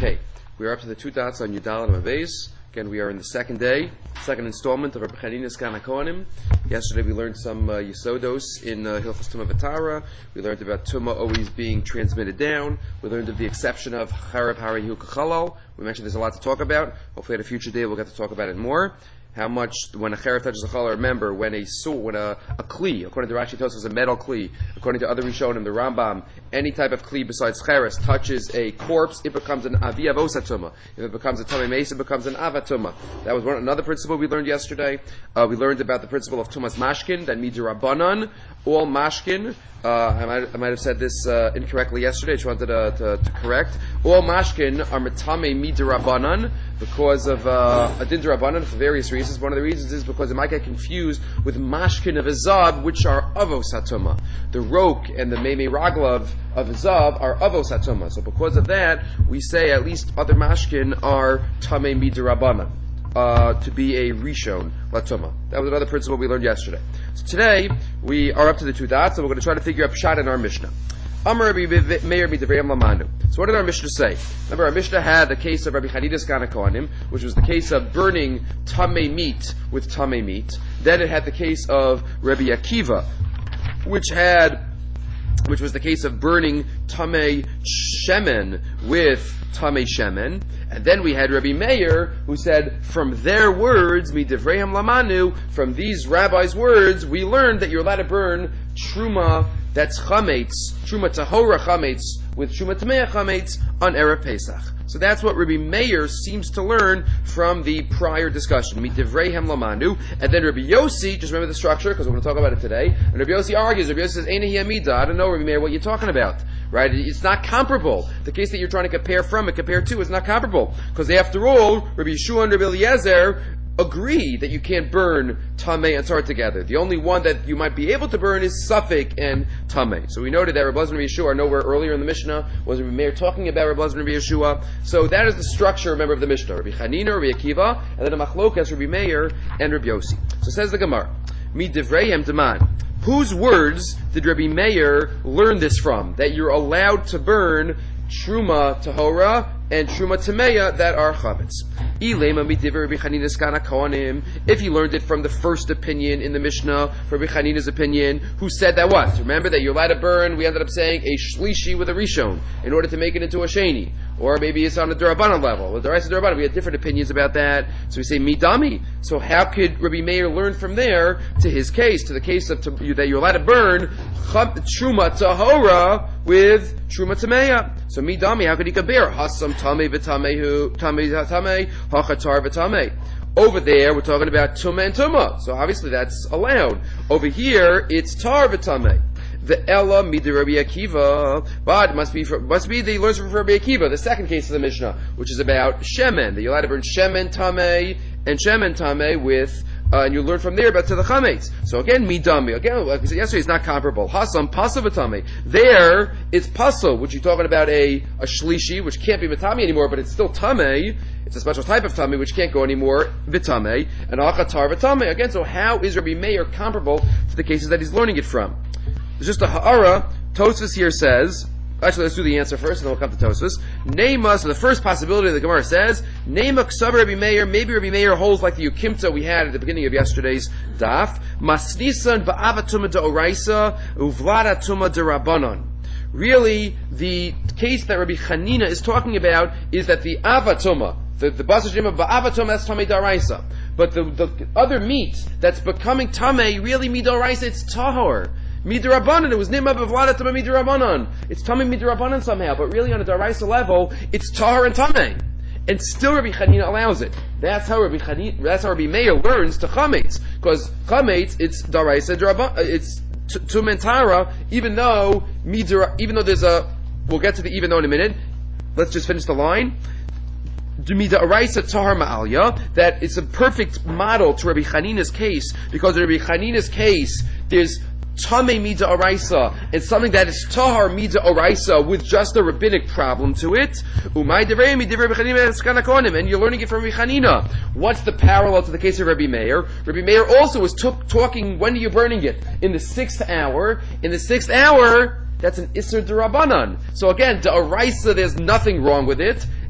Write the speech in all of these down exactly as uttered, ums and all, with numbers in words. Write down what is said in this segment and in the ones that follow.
Okay, we are up to the two dots on Yudal and Mabeis. Again, we are in the second day, second installment of Rabbi Chanina's Kana Kohanim. Yesterday we learned some uh, Yesodos in uh, Hilchos Tumah V'Tara. We learned about Tumah always being transmitted down. We learned of the exception of Charav Harayu Kachalal. We mentioned there's a lot to talk about. Hopefully at a future day we'll get to talk about it more. How much, when a charav touches a challah, remember, when a sword, when a, a kli, according to Rashi Tosfos, a metal kli, according to other Rishonim, the Rambam, any type of kli besides cheres touches a corpse, it becomes an avi avosatuma. If it becomes a tamei meis, it becomes an avatuma. That was one, another principle we learned yesterday. Uh, we learned about the principle of tumas mashkin, that means rabbanan, all mashkin. Uh, I might, I might have said this uh, incorrectly yesterday. I just wanted to, to, to correct. All mashkin are metame midirabanan because of uh, a din derabanan for various reasons. One of the reasons is because it might get confused with mashkin of azab, which are avos hatuma. The rok and the meimei raglav of azab are avos hatuma. So because of that, we say at least other mashkin are tamei midirabanan. Uh, to be a rishon latuma. That was another principle we learned yesterday. So today we are up to the two dots, and we're going to try to figure out pshat in our Mishnah. Amar Rabbi Meir midivrei lamanu. So what did our Mishnah say? Remember, our Mishnah had the case of Rabbi Chanina's Kana Kohanim, which was the case of burning tamei meat with tamei meat. Then it had the case of Rabbi Akiva, which had, which was the case of burning tamei shemen with tamei shemen. And then we had Rabbi Meir, who said, from their words, midivreihem lamanu, from these rabbis' words, we learned that you're allowed to burn truma, that's chametz, truma tahora chametz, with truma tamei chametz on Erev Pesach. So that's what Rabbi Meir seems to learn from the prior discussion. Midivreihem lamanu. And then Rabbi Yossi, just remember the structure, because we're going to talk about it today. And Rabbi Yossi argues, Rabbi Yossi says, Eina hi amida. I don't know, Rabbi Meir, what you're talking about. Right? It's not comparable. The case that you're trying to compare from and compare to is not comparable. Because after all, Rabbi Yeshua and Rabbi Eliezer agree that you can't burn tamei and tar together. The only one that you might be able to burn is suffik and tamei. So we noted that Rabbi Elazar and Rabbi Yeshua are nowhere earlier in the Mishnah. Was Rabbi Meir talking about Rabbi Elazar and Rabbi Yeshua? So that is the structure, remember, of the Mishnah. Rabbi Chanina, Rabbi Akiva, and then a machlokas, Rabbi Meir and Rabbi Yossi. So says the Gemara, midivreihem deman. Whose words did Rabbi Meir learn this from? That you're allowed to burn truma tahora and truma tameya that are chametz. If you learned it from the first opinion in the Mishnah, from Rabbi Chanina's opinion, who said that what? Remember that you're allowed to burn, we ended up saying, a shlishi with a rishon, in order to make it into a sheni. Or maybe it's on a derabanan level. With the rest of derabanan, we had different opinions about that. So we say, midami. So how could Rabbi Meir learn from there to his case, to the case of to, that you're allowed to burn truma tahora with truma tameya? So midami, how could he compare? Hasam tamei v'tamehu, tamei tamei, hachatar v'tamei. Over there, we're talking about tumah and tumah. So obviously that's allowed. Over here, it's tar v'tamei. The Ella midi Rabbi Akiva, but it must be from, must be that he learns from Rabbi Akiva, the second case of the Mishnah, which is about shemen. That you're allowed to burn shemen tamei and shemen tamei with, uh, and you learn from there about to the chametz. So again, midami. Again, like we said yesterday, it's not comparable. Hasam pasul v'tamei. There, it's pasul, which you're talking about a a shlishi, which can't be v'tamei anymore, but it's still tamei. It's a special type of tamei which can't go anymore, v'tamei, and achatar v'tamei. Again, so how is Rabbi Meir comparable to the cases that he's learning it from? There's just a ha'ara. Tosfos here says, actually let's do the answer first and then we'll come to Tosfos. Nema, so the first possibility the Gemara says, Nema ksav Rabbi Meir, maybe Rabbi Meir holds like the Ukimta we had at the beginning of yesterday's daf, Masnisan ba'avatuma da'oraisa, uvlada tuma derabanan. Really, the case that Rabbi Chanina is talking about is that the avatuma, the, the basajim ba'avatuma, that's tamei daraisa. But the, the other meat that's becoming tamei, really midaraisa, it's tahor. Midrabanan, it was nima bevlada tama midrabanan. It's tamei midrabanan somehow, but really on a daraisa level, it's tahor and tamei. And still Rabbi Chanina allows it. That's how Rabbi Chanina, that's how Rabbi Meir learns to chametz. Because chametz, it's daraisa, it's tumentara, even though midra, even though there's a, we'll get to the even though in a minute. Let's just finish the line. That it's a perfect model to Rabbi Chanina's case, because in Rabbi Chanina's case, there's Tamei Mida Oraisa, it's something that is Tahar Mida Oraisa with just a rabbinic problem to it. And you're learning it from Rabbi Chanina. What's the parallel to the case of Rabbi Meir? Rabbi Meir also was t- talking, when are you burning it? In the sixth hour. In the sixth hour, that's an Isser D'Rabbanan. So again, D'Oraisa, there's nothing wrong with it.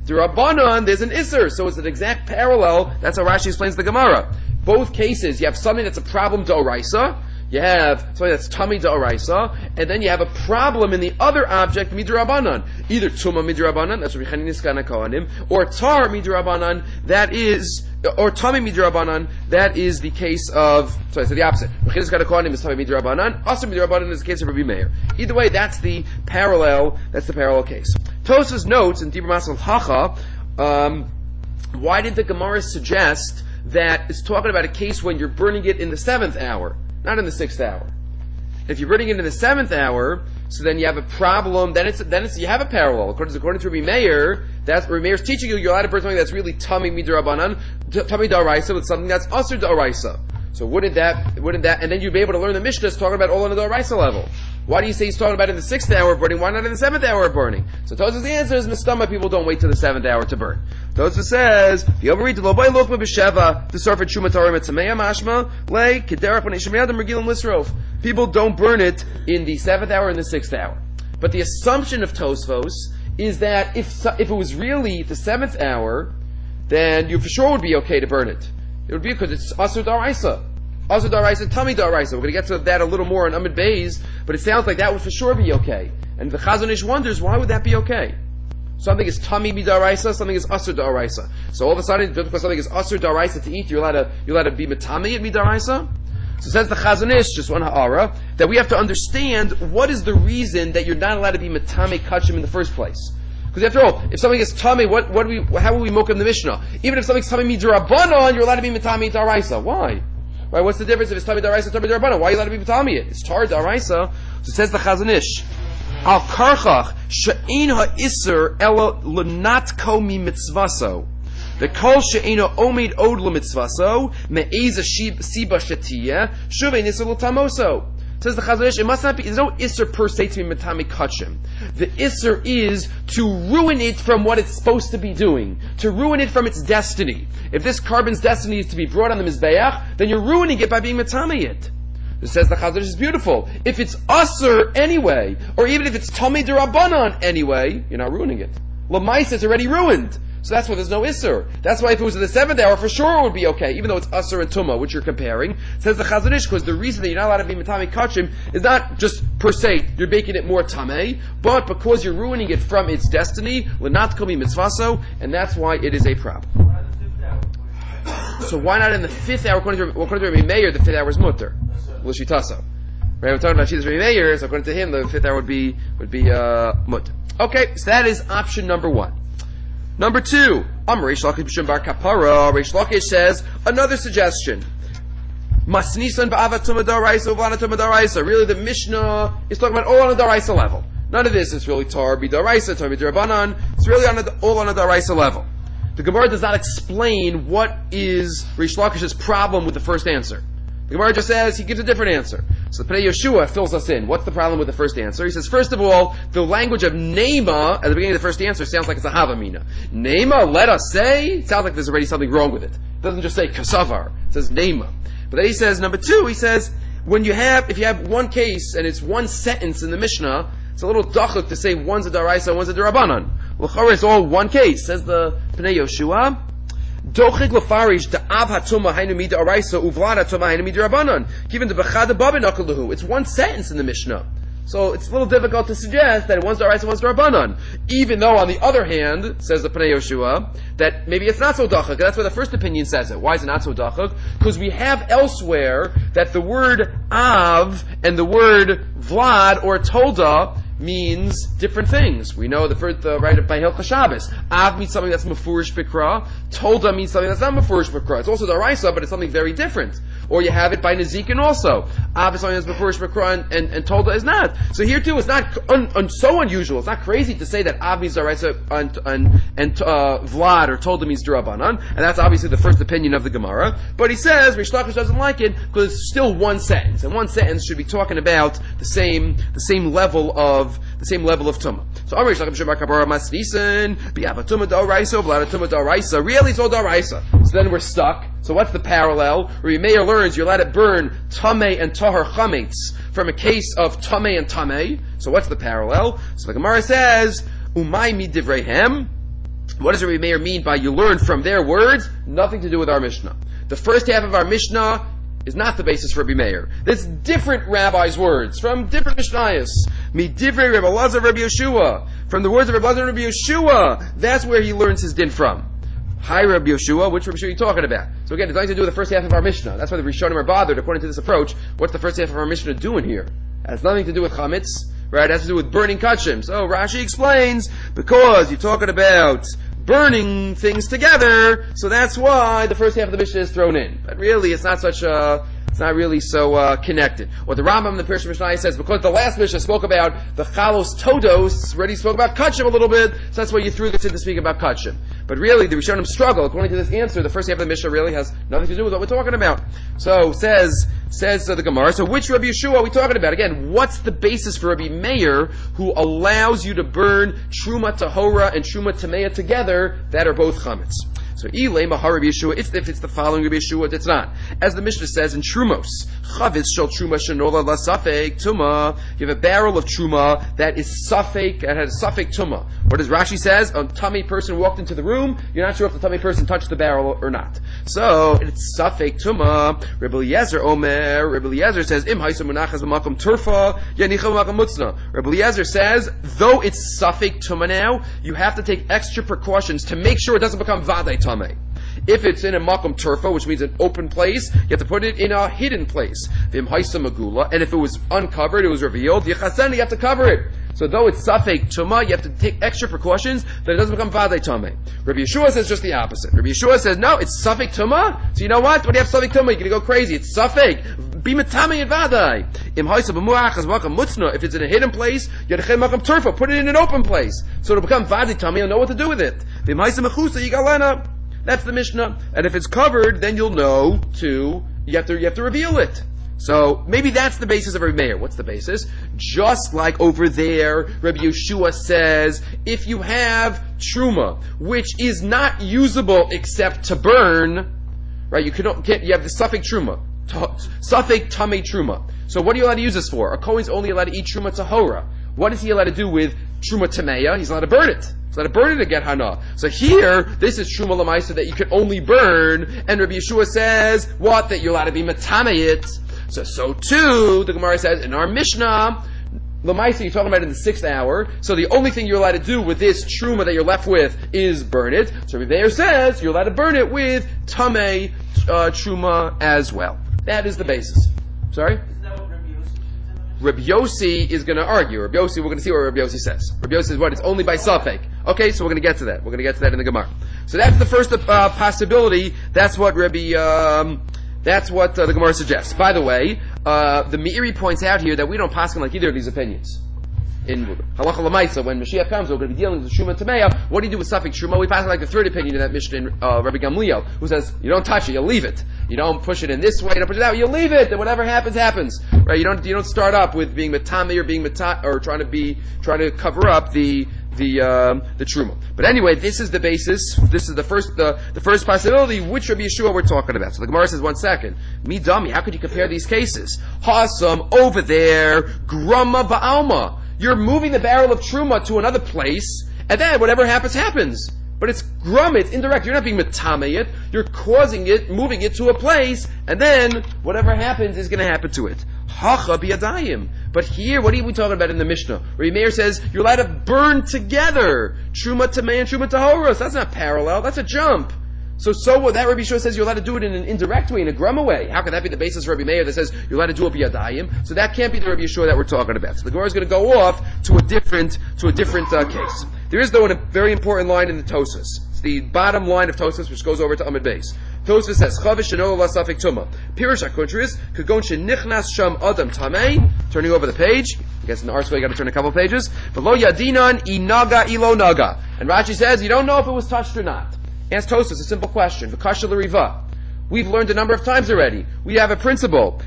D'Rabbanan, there's an Isser, so it's an exact parallel. That's how Rashi explains the Gemara. Both cases, you have something that's a problem d'oraisa, you have something that's tummy d'oraisa, and then you have a problem in the other object, midrabanan. Either tuma midrabanan, that's Rabbi Chanina Skana Kohanim, or tar midrabanan, that is, or tummy midrabanan, that is the case of, sorry, so the opposite. Rabbi Chanina Skana Kohanim is tummy midrabanan, asur midrabanan is the case of Rabbi Meir. Either way, that's the parallel, that's the parallel case. Tosfos notes in Dibur Masal Hacha, um, why did the Gemara suggest that it's talking about a case when you're burning it in the seventh hour, not in the sixth hour? If you're burning it in the seventh hour, so then you have a problem, then it's, then it's, you have a parallel. According to, according to Rabbi Meir, that's, Rabbi Meir's teaching you, you're allowed to burn something that's really tummy midrabanan, tummy da'oraisa, with something that's asur da'oraisa. So wouldn't that, wouldn't that, and then you'd be able to learn the Mishnah is talking about all on the da'oraisa level. Why do you say he's talking about in the sixth hour of burning? Why not in the seventh hour of burning? So Tosfos the answer is Mistama, people don't wait till the seventh hour to burn. Tosfos says, if you overread the Loboy Lokma B'Sheva, the Sarfat Shumatarim Etzameya Mashma, Lei, Kederach B'nei Shemiyadam Regilim Lisrov. People don't burn it in the seventh hour and the sixth hour. But the assumption of Tosfos is that if if it was really the seventh hour, then you for sure would be okay to burn it. It would be because it's Asur Daraisa. Asur Daraisa, Tummy Daraisa. We're going to get to that a little more in Amid Beis, but it sounds like that would for sure be okay. And the Chazon Ish wonders, why would that be okay? Something is Tummy Midaraisa, something is Asur Daraisa. So all of a sudden, just because something is Asur Daraisa to eat, you're allowed to, you're allowed to be Matami at Midaraisa? So says the Chazon Ish, just one ha'ara, that we have to understand what is the reason that you're not allowed to be Matami Kachim in the first place. Because after all, if something is Tami, what, what do we, how will we mock in the Mishnah? Even if something's Tami Midrabanan, you're allowed to be Matami Daraisa. Why? Right, what's the difference if it's Tami Daraisa, Tami Darabanan? Why are you allowed to be Matami it? It's Tar Daraisa. So says the Chazon Ish, Al Karchach, Sha'in ha'isr ela l'natko mi mitzvaso. The kol she'ena omed od l'mitzvaso, me'eza siba shetiyeh, shuvei nisr l'tamoso. Says the Chazon Ish, it must not be, there's no isser per se to be matami kachim. The isser is to ruin it from what it's supposed to be doing, to ruin it from its destiny. If this carbon's destiny is to be brought on the mizbeach, then you're ruining it by being matami it. It says the Chazon Ish is beautiful. If it's usser anyway, or even if it's tummy derabanan anyway, you're not ruining it. L'maisa is already ruined. So that's why there's no Isser. That's why if it was in the seventh hour, for sure it would be okay, even though it's Asur and Tumah, which you're comparing. Says the Chazon Ish, because the reason that you're not allowed to be Matami Kachim is not just per se, you're making it more Tameh, but because you're ruining it from its destiny, L'nat Komi Mitzvaso, and that's why it is a problem. So why not in the fifth hour, according to, according to Rabbi Meir, the fifth hour is Mutter? L'shitaso. Right, we're talking about Shitas Rabbi Meir, so according to him, the fifth hour would be, would be, uh, Mutter. Okay, so that is option number one. Number two, Amar Reish Lakish B'Shem Bar Kapara. Reish Lakish says another suggestion. Masnisan ba'avat tumah daraisa uvlana tumah daraisa. Really, the Mishnah is talking about all on a daraisa level. None of this is really tar b'daraisa, tar b'darabanan. It's really on a, all on a daraisa level. The Gemara does not explain what is Reish Lakish's problem with the first answer. The Gemara just says, he gives a different answer. So the Pnei Yeshua fills us in. What's the problem with the first answer? He says, first of all, the language of Nema, at the beginning of the first answer, sounds like it's a Havamina. Nema, let us say, sounds like there's already something wrong with it. It doesn't just say Kasavar. It says Nema. But then he says, number two, he says, when you have, if you have one case, and it's one sentence in the Mishnah, it's a little dachuk to say one's a Daraisa, one's a Darabanan. L'chara, it's all one case, says the Pnei Yeshua. Dochig lefarish the av hatuma hainu mida araisa uvlad hatuma hainu mida rabbanon. Given the bechad babin akalahu. It's one sentence in the Mishnah, so it's a little difficult to suggest that one's daraisa, one's rabbanon. Even though, on the other hand, says the Pnei Yeshua, that maybe it's not so dachuk. That's why the first opinion says it. Why is it not so dachuk? Because we have elsewhere that the word av and the word vlad or tolda means different things. We know the first, the right by Hilchah Shabbos. Av means something that's mafurish bikra. Tolda means something that's not mafurish bikra. It's also daraisa, but it's something very different. Or you have it by Nezikin also. Av is something that's mafurish bikra, and, and, and Tolda is not. So here too, it's not un, un, so unusual. It's not crazy to say that Av means daraisa and, and, and uh, Vlad or Tolda means darabanan, and that's obviously the first opinion of the Gemara. But he says Reish Lakish doesn't like it because it's still one sentence, and one sentence should be talking about the same the same level of the same level of tumah. So Amar Reish Lakish B'Shem Bar Kapara Masnisan B'Ava Tumah D'Oraisa Vlada Tumah D'Oraisa. Really, it's all D'Oraisa. So then we're stuck. So what's the parallel? Rabbi Meir learns you're allowed to burn tamei and tahar chametz from a case of tamei and tamei. So what's the parallel? So the Gemara says Umay mi divreihem. What does Rabbi Meir mean by you learn from their words? Nothing to do with our Mishnah. The first half of our Mishnah is not the basis for Rabbi Meir. There's different rabbis' words from different Mishnayos. Midivrei Rabbi Elazar, Rabbi Yeshua. From the words of Rabbi Elazar and Rabbi Yeshua, that's where he learns his din from. Hi, Rabbi Yeshua. Which Rabbi Yeshua are you talking about? So again, it's nothing to do with the first half of our Mishnah. That's why the Rishonim are bothered, according to this approach. What's the first half of our Mishnah doing here? It has nothing to do with chametz, right? It has to do with burning kachim. So Rashi explains, because you're talking about burning things together, so that's why the first half of the Mishnah is thrown in. But really, it's not such a, it's not really so uh, connected. What the Rambam in the Pirush Mishnah says, because the last Mishnah spoke about the chalos todos, already spoke about kachim a little bit, so that's why you threw this in to speak about kachim. But really, the Rishonim struggle. According to this answer, the first half of the Mishnah really has nothing to do with what we're talking about. So says says uh, the Gemara. So which Rabbi Yeshua are we talking about? Again, what's the basis for Rabbi Meir, who allows you to burn truma tahora and truma tameya together that are both chametz? So Ilay Mahar Rabbi Yeshua, if, if it's the following Rabbi Yeshua, it's not. As the Mishnah says in Trumos, Chavetz shel truma shenola la safek tuma. You have a barrel of truma that is safek, that has safek tuma. What does Rashi says? A tummy person walked into the room. You're not sure if the tummy person touched the barrel or not. So it's safek tuma. Rabbi Eliezer Omer. Rabbi Eliezer says Im haisa munachas b'makom turfa yanicha b'makom mutzna. Rabbi Eliezer says though it's safek tuma now, you have to take extra precautions to make sure it doesn't become vadei tamei. If it's in a makom turfa, which means an open place, you have to put it in a hidden place. Vim haisa magula, and if it was uncovered, it was revealed, yichasen, you have to cover it. So though it's safek tuma, you have to take extra precautions that it doesn't become vadei tamei. Rabbi Yeshua says just the opposite. Rabbi Yeshua says no, it's safek tuma. So you know what? When you have safek tuma, you're going to go crazy. It's safek. Be metamei and vadei. Im haisa b'muach as makom mutzna. If it's in a hidden place, you have to makom turfa. Put it in an open place, so it'll become vadei tamei. You'll know what to do with it. Vim haisa mechusa yigalena. That's the Mishnah. And if it's covered, then you'll know to, you have to, you have to reveal it. So, maybe that's the basis of Rabbi Meir. What's the basis? Just like over there, Rabbi Yeshua says, if you have truma, which is not usable except to burn, right, you can get, you have the safek truma, safek tamei truma. So what are you allowed to use this for? A Kohen's only allowed to eat truma tahora. What is he allowed to do with truma tameya? He's allowed to burn it. He's allowed to burn it to get hana. So here, this is truma lamaisa that you can only burn, and Rabbi Yeshua says, what? That you're allowed to be metamei it. So, so too, the Gemara says, in our Mishnah, lamaisa you're talking about in the sixth hour, so the only thing you're allowed to do with this truma that you're left with is burn it. So Rabbi Meir says, you're allowed to burn it with tamei uh, truma as well. That is the basis. Sorry? Rabbi Yossi is going to argue. Rabbi Yossi, we're going to see what Rabbi Yossi says. Rabbi Yossi says what? It's only by safek. Okay, so we're going to get to that. We're going to get to that in the Gemara. So that's the first uh, possibility. That's what Rabbi, um, that's what uh, the Gemara suggests. By the way, uh, the Meiri points out here that we don't paskin like either of these opinions. In Halacha L'maisa, when Mashiach comes, we're going to be dealing with Shuma Tameya. What do you do with Safek Shuma? We pass like the third opinion in that Mishnah in uh, Rabbi Gamliel, who says, you don't touch it, you leave it. You don't push it in this way, you don't push it out, you leave it, and whatever happens, happens. Right? You don't, you don't start up with being Matame or being Mata, or trying to be, trying to cover up the, the, um, the Truma. But anyway, this is the basis, this is the first, the, the first possibility, which Rabbi Yeshua we're talking about. So the Gemara says, one second, me dummy, how could you compare these cases? Hasam, over there, Grama Ba'alma. You're moving the barrel of truma to another place, and then whatever happens, happens. But it's grum, it's indirect. You're not being metamei it. You're causing it, moving it to a place, and then whatever happens is going to happen to it. Hacha biyadayim. But here, what are we talking about in the Mishnah? Rabbi Meir says you're allowed to burn together truma tamei and truma tahoros. That's not parallel. That's a jump. So, so what that Rabbi Yeshua says you're allowed to do it in an indirect way, in a grumma way. How can that be the basis of Rabbi Meir that says you're allowed to do it biyadayim? So that can't be the Rabbi Yeshua that we're talking about. So the Gemara is going to go off to a different, to a different uh, case. There is though a very important line in the Tosfos. It's the bottom line of Tosfos, which goes over to Amud Beis. Tosfos says, Chavish sheno la safek tuma. Pirush HaKuntris, kagon shenichnas sham adam tamei. Turning over the page. I guess in the Arsva you got to turn a couple pages. But lo yadinan inaga ilo naga. And Rashi says, you don't know if it was touched or not. Ask Tosfos a simple question. V'kasha l'riva. We've learned a number of times already. We have a principle.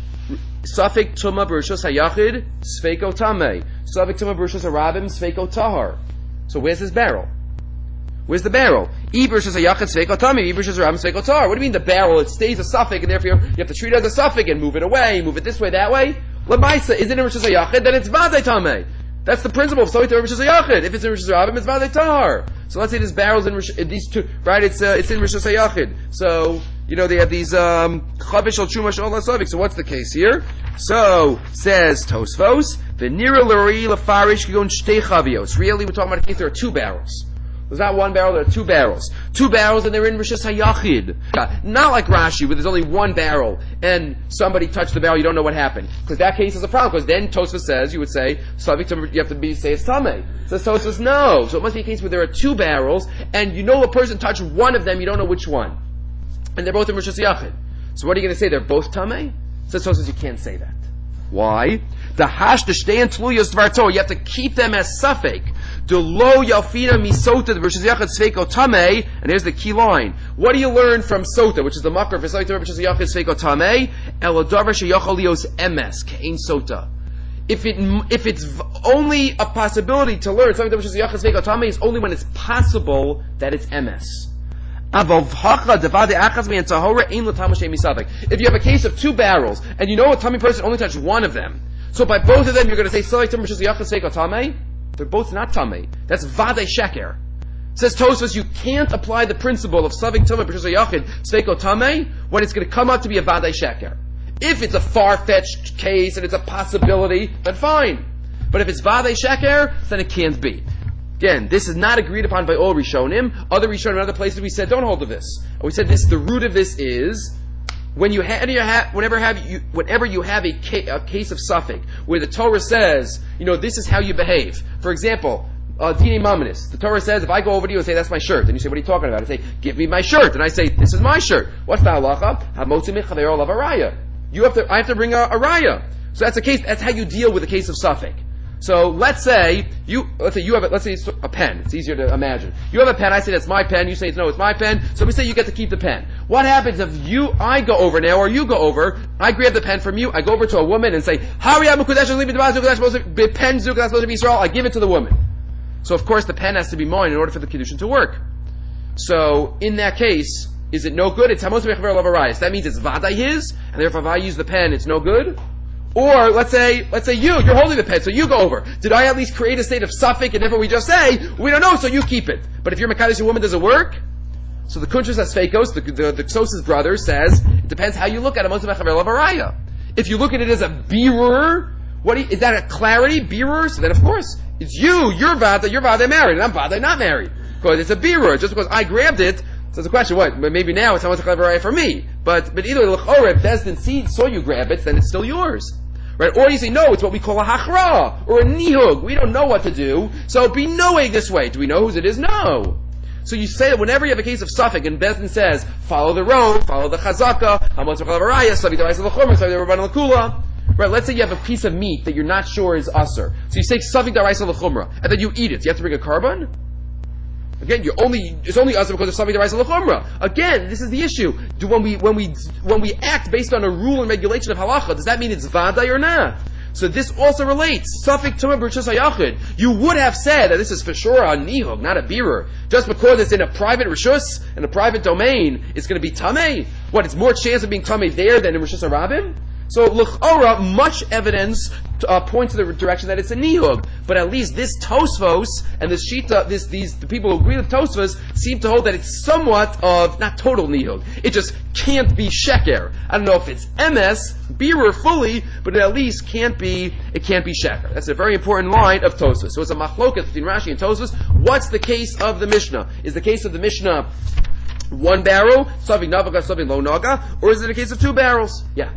Safek tuma b'rishos hayachid, sfeiko tamei. Safek tuma b'rishos harabim, sfeiko tahar. So where's this barrel? Where's the barrel? I b'rishos hayachid, sfeiko tamei. I b'rishos harabim, sfeiko tahar. What do you mean the barrel? It stays a safek, and therefore you have to treat it as a safek and move it away, move it this way, that way. L'maisa, is it in b'rishos hayachid? Then it's vadei tamei. That's the principle of Savik Tamei Rishus HaYachid. If it's in Rishus HaRabim, it's Vadei Tahar. So let's say this barrel's in, Rish, in these two, right? It's uh, it's in Rishus HaYachid. So, you know, they have these, um, Chavish al Truma Shal Savik. So what's the case here? So, says Tosfos, V'nira l'rei l'farish kigon shtei chavios. Really, we're talking about a case there are two barrels. There's not one barrel, there are two barrels. Two barrels and they're in Rishus HaYachid. Not like Rashi, where there's only one barrel and somebody touched the barrel, you don't know what happened. Because that case is a problem, because then Tosfos says, you would say, you have to be, say it's Tameh. Says Tosfos, no. So it must be a case where there are two barrels and you know a person touched one of them, you don't know which one. And they're both in Rishus HaYachid. So what are you going to say? They're both Tameh? Says Tosfos, you can't say that. Why? The hash the shtei and tluyos dvarto. You have to keep them as suffix. The lo yalfina misota versus yachad sveiko tamei. And here's the key line. What do you learn from sota, which is the makar for sota versus yachad sveiko tamei? Elodavar sheyachalios emes kein sota. If it if it's only a possibility to learn something which is yachad sveiko tamei is only when it's possible that it's emes. If you have a case of two barrels and you know a tummy person only touched one of them, so by both of them you're going to say they're both not tamei. That's vadei sheker. Says Tosfos, you can't apply the principle of savik tumah b'shus hayachid sveiko tamei when it's going to come out to be a vadei sheker. If it's a far-fetched case and it's a possibility, then fine. But if it's vadei sheker, then it can't be. Again, this is not agreed upon by all Rishonim. Other Rishonim in other places we said don't hold to this. And we said this. The root of this is when you ha- whenever have you whenever you have a, ca- a case of suffix where the Torah says, you know, this is how you behave. For example, uh, Dini Mamanis. The Torah says, if I go over to you and say that's my shirt, and you say, what are you talking about? I say, give me my shirt, and I say, this is my shirt. What's the halacha? Hamotzi michavero lav araya. You have to. I have to bring a, a raya. So that's a case. That's how you deal with a case of suffix. So let's say you let's say you have a, let's say it's a pen. It's easier to imagine. You have a pen. I say that's my pen. You say it's no, it's my pen. So we say you get to keep the pen. What happens if you I go over now or you go over? I grab the pen from you. I go over to a woman and say, "Hurry up, Mekudesh, leave it to the pen. Zuk, that's supposed to be Israel." I give it to the woman. So of course the pen has to be mine in order for the kiddushin to work. So in that case, is it no good? It's hamos mechaver lavarayis. That means it's vaday his, and therefore if I use the pen, it's no good. Or let's say, let's say you, you're holding the pen, so you go over. Did I at least create a state of suffix, and therefore we just say, we don't know, so you keep it. But if you're Mekadesh, a woman, does it work? So the Kuntres Asfekos, the, the, the Ksos' brother, says, it depends how you look at it. If you look at it as a bearer, what do you, is that a clarity, bearer? So then of course, it's you, you're Vada, you're Vada married, and I'm Vada not married. Because it's a bearer, just because I grabbed it. So the question, what? Maybe now it's how much a for me. But but either l'chorah, if Bezdin seed saw you grab it, then it's still yours. Right? Or you say, no, it's what we call a hachra, or a nihug. We don't know what to do, so it'd be knowing this way. Do we know whose it is? No. So you say that whenever you have a case of suffix, and Bezdin says, follow the road, follow the chazaka, hamotz v'chalavaraya, savi d'raisa l'chumra, savi d'rabban l'kula. Right, let's say you have a piece of meat that you're not sure is usser. So you say, savi d'raisa l'chumra, and then you eat it. You have to bring a carbon? Again, you're only, it's only us because of something that rises l'chumra. Again, this is the issue. Do when we, when we, when we act based on a rule and regulation of halacha, does that mean it's vaday or not? So this also relates. Safik tumah b'rishus hayachid. You would have said that this is for sure a nihug, not a bearer. Just because it's in a private rishus, in a private domain, it's going to be tamei. What, it's more chance of being tamei there than in rishus harabim? So, l'chora, much evidence uh, points to the direction that it's a nihug. But at least this Tosfos and this Shita, this, these, the people who agree with Tosfos seem to hold that it's somewhat of, not total nihug. It just can't be sheker. I don't know if it's M S, bearer fully, but it at least can't be, it can't be sheker. That's a very important line of Tosfos. So it's a machloket between Rashi and Tosfos. What's the case of the Mishnah? Is the case of the Mishnah one barrel, saving navaga, saving lo naga, or is it a case of two barrels? Yeah.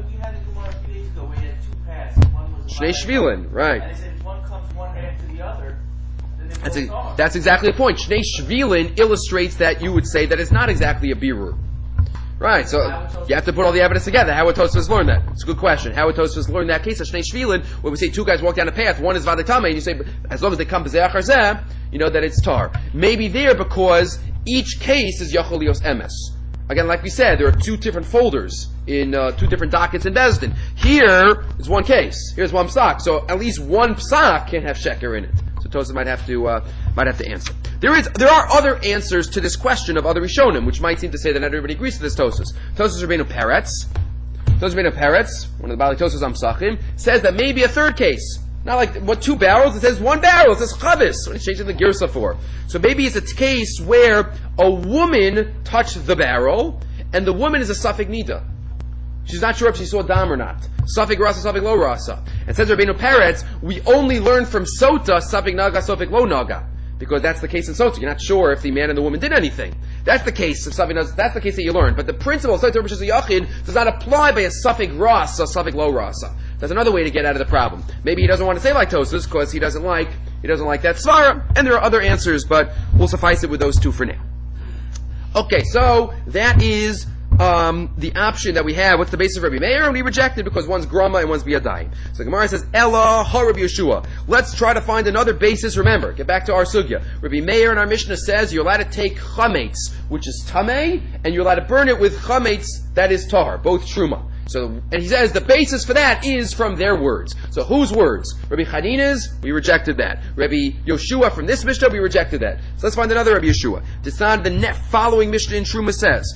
Shnei Shvilin, right. And they said if one comes one after the other, then that's, a, that's exactly the point. Shnei Shvilin illustrates that you would say that it's not exactly a birur. Right, so you have to put all the evidence together. How would Tosfos learn that? It's a good question. How would Tosfos learn that case of Shnei Shvilin, where we say two guys walk down a path, one is Vadatame, and you say, as long as they come b'zeh achar zeh, you know that it's tar. Maybe there because each case is Yacholios Emes. Again, like we said, there are two different folders in uh, two different dockets in Bezdin. Here is one case. Here's one psak. So at least one psak can have sheker in it. So Tosfos might have to uh, might have to answer. There is there are other answers to this question of other Rishonim, which might seem to say that not everybody agrees to this Tosfos. Tosfos Rabbeinu Peretz, Tosfos Rabbeinu Peretz, one of the Bali Tosfos Amsachim, says that maybe a third case. Not like, what, two barrels? It says one barrel. It says chavis. What are you changing the girsa for? So maybe it's a case where a woman touched the barrel, and the woman is a safek nida. She's not sure if she saw dam or not. Safek rasa, safek lo rasa. And says Rabbeinu Peretz, we only learn from sota, safek naga, safek lo naga. Because that's the case in sota. You're not sure if the man and the woman did anything. That's the case of safek naga, that's the case that you learn. But the principle of sota, which is a yachid, does not apply by a safek rasa, safek lo rasa. That's another way to get out of the problem. Maybe he doesn't want to say like Tosfos because he doesn't like, he doesn't like that svara. And there are other answers, but we'll suffice it with those two for now. Okay, so that is Um, the option that we have. What's the basis of Rabbi Meir? And we reject it because one's grama and one's biyadayim. So the Gemara says, Ella ha Rabbi Yeshua. Let's try to find another basis. Remember, get back to our sugya. Rabbi Meir in our Mishnah says you're allowed to take chametz, which is tamei, and you're allowed to burn it with chametz that is tahar, both truma. So, and he says the basis for that is from their words. So whose words? Rabbi Chanina's, we rejected that. Rabbi Yoshua from this Mishnah, we rejected that. So let's find another Rabbi Yoshua. It's not the net following Mishnah in Truma says,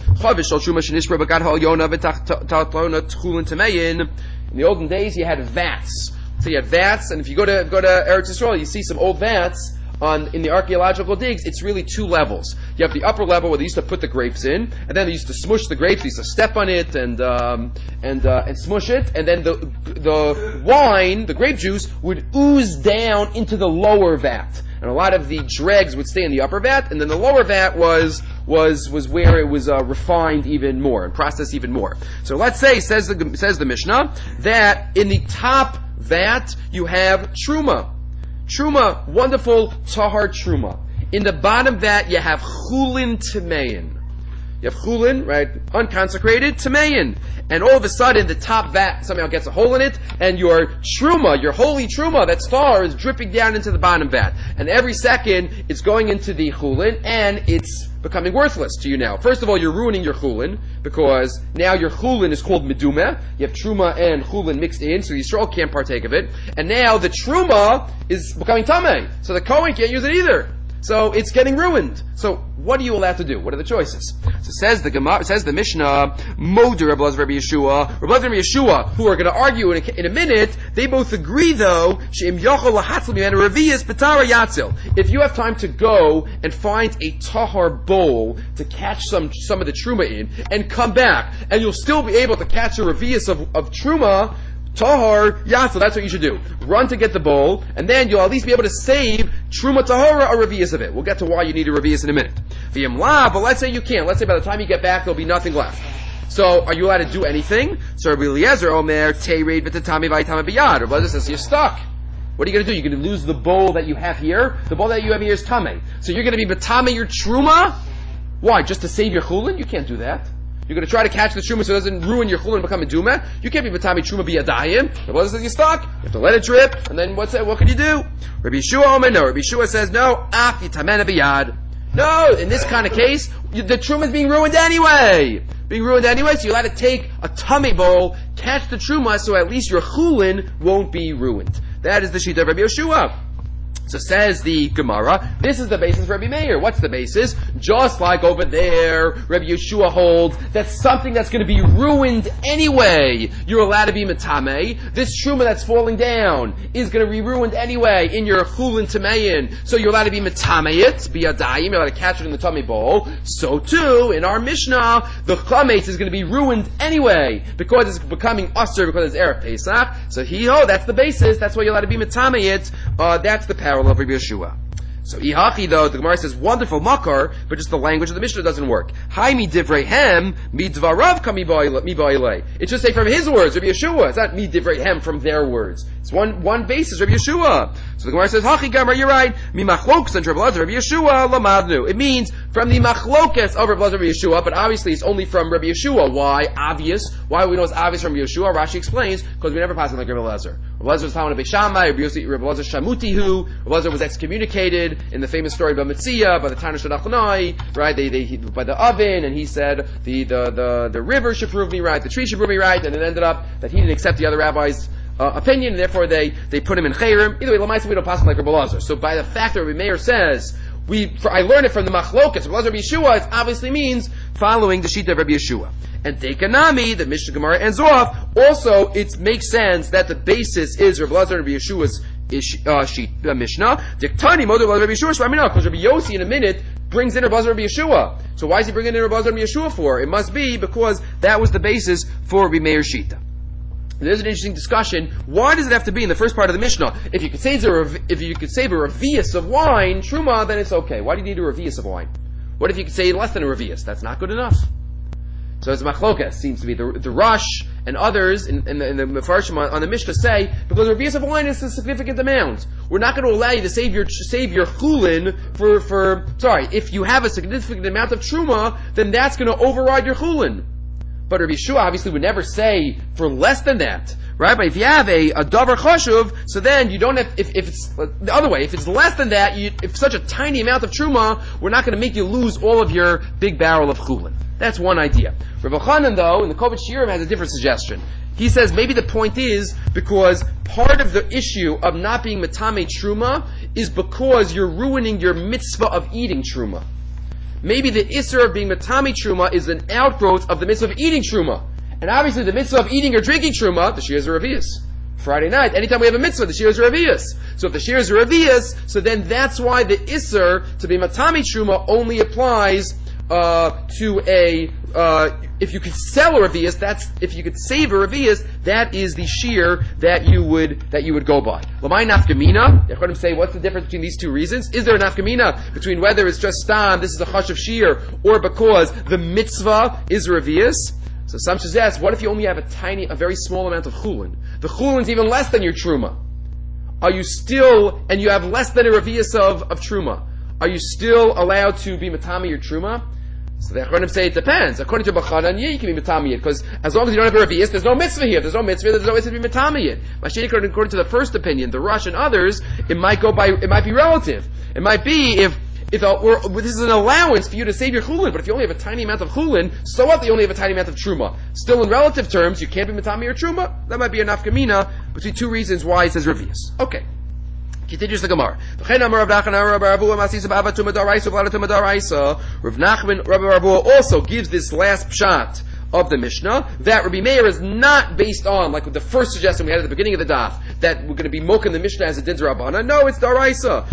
in the olden days you had vats. So you had vats, and if you go to go to Eretz Yisrael, you see some old vats on in the archaeological digs. It's really two levels. You have the upper level where they used to put the grapes in, and then they used to smush the grapes. They used to step on it and um, and uh, and smush it, and then the the wine, the grape juice, would ooze down into the lower vat, and a lot of the dregs would stay in the upper vat, and then the lower vat was was was where it was uh, refined even more and processed even more. So let's say says the says the Mishnah that in the top vat you have truma. Truma, wonderful tahar truma. In the bottom vat, you have chulin tamein. You have chulin, right, unconsecrated tamein. And all of a sudden, the top vat somehow gets a hole in it, and your truma, your holy truma, that star, is dripping down into the bottom vat. And every second, it's going into the chulin, and it's becoming worthless to you now. First of all, you're ruining your chulin, because now your chulin is called medumeh. You have truma and chulin mixed in, so Yisrael can't partake of it. And now the truma is becoming tameh, so the Kohen can't use it either. So it's getting ruined. So what are you allowed to do? What are the choices? So says the Gemara, says the Mishnah, Moder Rabbi Elazar Rabbi Yeshua, Rabbi Elazar Rabbi Yeshua, who are going to argue in a, in a minute. They both agree though, She'im Yochel Lahatzl Mimenu Revius Petara Yatzil. If you have time to go and find a tahar bowl to catch some some of the truma in, and come back, and you'll still be able to catch a revius of, of truma. Tahar, Yatzil, that's what you should do. Run to get the bowl, and then you'll at least be able to save Truma Tahora or Revius of it. We'll get to why you need a Revius in a minute. V'yamla, but let's say you can't. Let's say by the time you get back, there'll be nothing left. So, are you allowed to do anything? So Rabbi Eliezer Omer, Teireid v'tatami v'aytama b'yad. Rabbi Eliezer says, you're stuck. What are you going to do? You're going to lose the bowl that you have here? The bowl that you have here is Tameh. So you're going to be Batame your Truma? Why? Just to save your Chulin? You can't do that. You're going to try to catch the truma so it doesn't ruin your chulin and become a duma. You can't be batami truma biyadayim. The brother says you're stuck. You have to let it drip, and then what's that? What can you do? Rabbi Yeshua Omer, no. Rabbi Yeshua says no. Af yitamena biyad. No. In this kind of case, you, the truma is being ruined anyway. Being ruined anyway, so you're allowed to take a tummy bowl, catch the truma, so at least your chulin won't be ruined. That is the shita of Rabbi Yeshua. So says the Gemara, this is the basis of Rabbi Meir. What's the basis? Just like over there, Rabbi Yeshua holds that something that's going to be ruined anyway, you're allowed to be metame. This truma that's falling down is going to be ruined anyway in your chulin tamein. So you're allowed to be metame it, biyadayim, you're allowed to catch it in the tummy bowl. So too, in our Mishnah, the chametz is going to be ruined anyway because it's becoming usher because it's Erev Pesach. So he, oh, that's the basis. That's why you're allowed to be metame it. Uh, that's the parallel of Rabbi Yeshua. So Ihachi though, the Gemara says wonderful makar, but just the language of the Mishnah doesn't work. Hai mi divreihem mi dvarav ka mi ba'ilei. It should say from his words, Rabbi Yeshua. It's not mi divreihem from their words. It's one one basis, Rabbi Yeshua. So the Gemara says Hachi Gamar, you're right. Mi machlokas and Rabbi Elazar Rabbi Yeshua lamadnu. It means from the machlokas of Rabbi Elazar Rabbi Yeshua, but obviously it's only from Rabbi Yeshua. Why? Obvious. Why we know it's obvious from Rabbi Yeshua? Rashi explains because we never pass it like Rabbi Elazar. Rabbi Elazar was found in Beishamai. Rabbi Elazar Shamutihu. Rabbi Elazar was excommunicated in the famous story about Mitzia, by the Tana Shadachanai, right? They, they, he, by the oven, and he said the, the, the, the river should prove me right, the tree should prove me right, and it ended up that he didn't accept the other rabbi's uh, opinion, and therefore they, they put him in Chayrim. Either way, Lamaisa, we don't pass like Rabbi Elazar. So by the fact that Rabbi Meir says, we, for, I learned it from the Machlokas, Rabbi Elazar Rabbi Yeshua, it obviously means following the Shita of Rabbi Yeshua. And Dekanami, the Mishnah Gemara ends off, also it makes sense that the basis is Rabbi Elazar Rabbi Yeshua's ish, uh, sheet, uh, Mishnah. Diktani modu Rabbi Yeshua Shramina, because Rabbi Yossi in a minute brings in Rabbi Rabbi Yeshua. So why is he bringing in Rabbi Rabbi Yeshua for? It must be because that was the basis for Rabbi Meir Shita. There's an interesting discussion. Why does it have to be in the first part of the Mishnah? If you could save a, if you could save a revius of wine, truma, then it's okay. Why do you need a revius of wine? What if you could say less than a revius? That's not good enough. So as machlokas seems to be the the Rush and others in, in the, in the Mefarshim on, on the Mishnah say because a revius of wine is a significant amount. We're not going to allow you to save your save your chulin for for sorry. If you have a significant amount of truma, then that's going to override your chulin. But Rabbi Yeshua obviously would never say for less than that, right? But if you have a, a davar chashuv, so then you don't have, if, if it's the other way, if it's less than that, you, if such a tiny amount of truma, we're not going to make you lose all of your big barrel of chulin. That's one idea. Rabbi Chanan, though, in the Kovach Shirim has a different suggestion. He says maybe the point is because part of the issue of not being metame truma is because you're ruining your mitzvah of eating truma. Maybe the Isser of being Matami Truma is an outgrowth of the mitzvah of eating Truma. And obviously the mitzvah of eating or drinking Truma, the Shiras are Revius. Friday night, anytime we have a mitzvah, the Shiras are Revius. So if the Shiras are Revius, so then that's why the Isser to be Matami Truma only applies uh, to a, uh, if you could sell a Revius, that's, if you could save a Revius, that is the shear that you would, that you would go by. Lamai nafkamina, the Yechonim say, what's the difference between these two reasons? Is there a nafkamina between whether it's just stam, this is a chash of shear, or because the mitzvah is Revius? So some suggest, what if you only have a tiny, a very small amount of chulin? The chulin's even less than your truma. Are you still, and you have less than a Revius of, of truma, are you still allowed to be matami your truma? So the Achronim say it depends. According to Bachanan, yeah, you can be Matamiyit, because as long as you don't have a Revius, there's no mitzvah here. There's no mitzvah, there's no mitzvah to be Matamiyit. Mashayikh, according to the first opinion, the Rush and others, it might go by, it might be relative. It might be if, if a, or, this is an allowance for you to save your chulin, but if you only have a tiny amount of chulin, so what? You only have a tiny amount of truma. Still in relative terms, you can't be Matami or truma. That might be a nafkamina between two reasons why it says Revius. Okay. Continues the Gemara. Rav Nachman, Rabbi Rabua also gives this last pshat of the Mishnah that Rabbi Meir is not based on, like the first suggestion we had at the beginning of the daf, that we're going to be moking the Mishnah as a din Rabbana. No, it's Daraisa.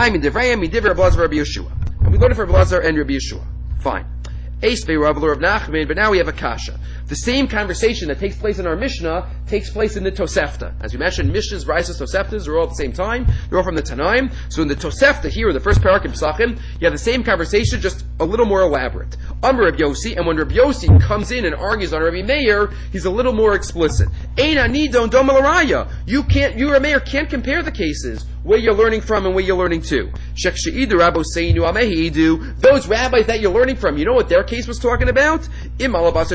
And we learn it from Rabbi Lazar and Rabbi Yeshua. Fine. But now we have a kasha. The same conversation that takes place in our Mishnah takes place in the Tosefta. As we mentioned, Mishnahs, Raisas, Toseftas are all at the same time. They're all from the Tanaim. So in the Tosefta here, in the first parak in Pesachim, you have the same conversation, just a little more elaborate. Amar Rabbi Yossi, and when Rabbi Yossi comes in and argues on Rabbi Meir, he's a little more explicit. Ein ani don dom alaraya. You can't, you Rabbi Meir can't compare the cases where you're learning from and where you're learning to. Those rabbis that you're learning from, you know what their case was talking about? It's